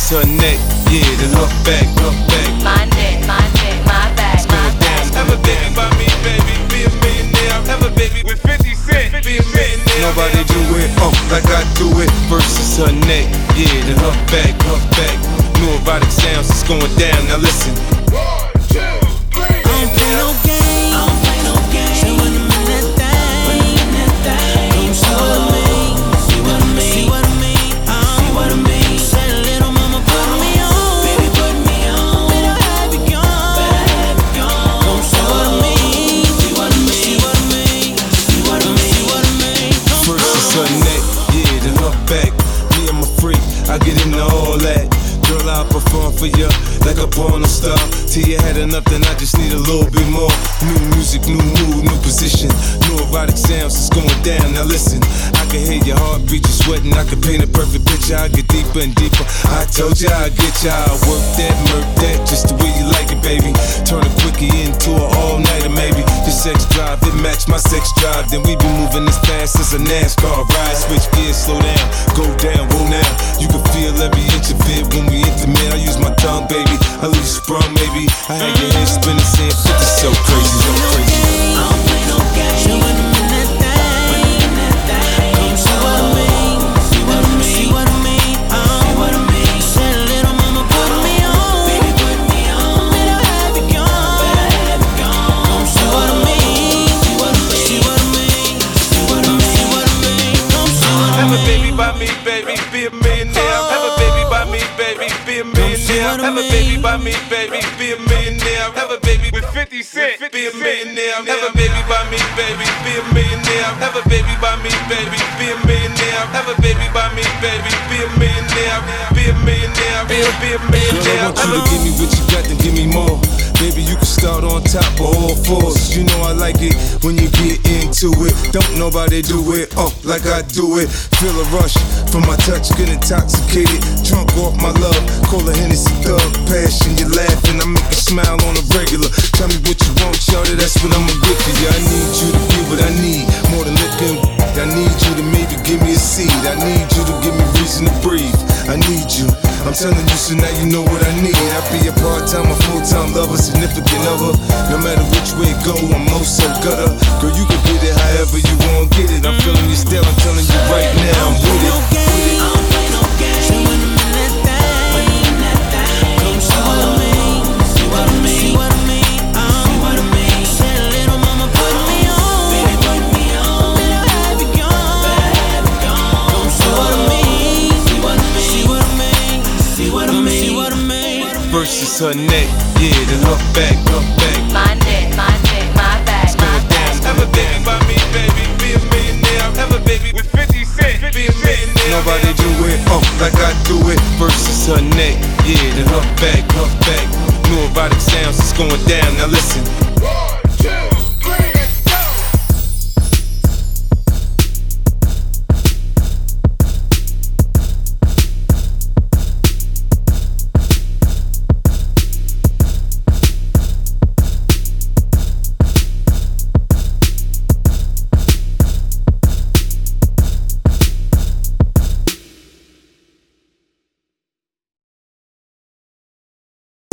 Versus her neck, yeah, then her back, her back. My neck, my back, my back. Have a baby by me, baby, be a millionaire. Have a baby with 50 Cent, be a millionaire. Nobody do it, like I do it. Versus her neck, yeah, then her back, her back. New erotic sounds, it's going down, now listen. 1, 2, 3, I don't play no games. I don't play no games. Say when I'm in that thing, when I'm in that thing. Come see what I mean, see what I mean, see what I mean, see what I mean. Say little mama put me on, baby put me on. Better have it gone, better have it gone. Come see what I mean, see what I mean, see what I mean, see what I mean, see what I mean. versus her neck, yeah, then her back. Me, I'm a freak, I get into all that. Girl, I perform for you like a porno star. Till you had enough, then I just need a little bit more. New music, new mood, new position. New erotic sounds, it's going down. Now listen, I can hear your heartbeat, you're sweating. I can paint a perfect picture, I get deeper and deeper. I told ya I get ya, I work that, murk that, just the way you like it, baby. Turn a quickie into an all-nighter, maybe. Your sex drive, it match my sex drive. Then we be moving as fast as a NASCAR ride. Switch gears, slow down, go down, roll now. You can feel every inch of it when we intimate. I use my tongue, baby. I leave you sprung, maybe. I had your head spinning, saying 50, so crazy, so crazy. I don't play no games. Say when I'm in that thing, when I'm in that thing. Come see what I mean, see what I mean, see what I mean, see what I mean. Say little mama put me on, baby put me on. Better have it gone, better have it gone. Come see what I mean, see what I mean, see what I mean, see what I mean, see what I mean. Come see what I mean. Have a baby by me, baby, be a millionaire. Have a baby by me, baby, be a millionaire. Have a baby by me, baby, be a millionaire. Have a baby with 50 Cent, be a millionaire. Have a baby by me, baby, be a millionaire. Have a baby by me, baby, be a millionaire. Have a baby by me, baby, be a millionaire. Be a millionaire, be a millionaire. Girl, I want you to give me what you got, then give me more. Baby, you can start on top of all fours. You know I like it when you get into it. Don't nobody do it like I do it. Feel a rush from my touch, get intoxicated. Drunk off my love, call a Hennessy thug. Passion, you laughing, I make you smile on a regular. Tell me what you want, shawty, that's what I'ma get for you. I need you to be what I need, more than liquor. I need you to maybe give me a seed. I need you to give me reason to breathe. I need you, I'm telling you, so now you know what I need. I be a part-time or full-time lover, significant other. No matter which way it go, I'm most so gutter. Girl, you can get it however you want, get it. I'm feeling you still, I'm telling you right now, I'm with it. I don't play no games. Say when I'm in that thing, when I'm in that thing. Come see what I mean, see what I mean, see what I mean, see what I mean. Say little mama put me on, baby put me on. Better have it gone, better have it gone. Come see what I mean, see what I mean, see what I mean, see what I mean, see what I mean. Versus her neck, yeah, then her back, her back. My neck, my back, my back. Have a baby by me, baby, be a millionaire. Have a baby with 50 Cent, be a millionaire. Nobody do it like I do it. Versus her neck, yeah, then her back, her back. New erotic sounds, it's going down, now listen.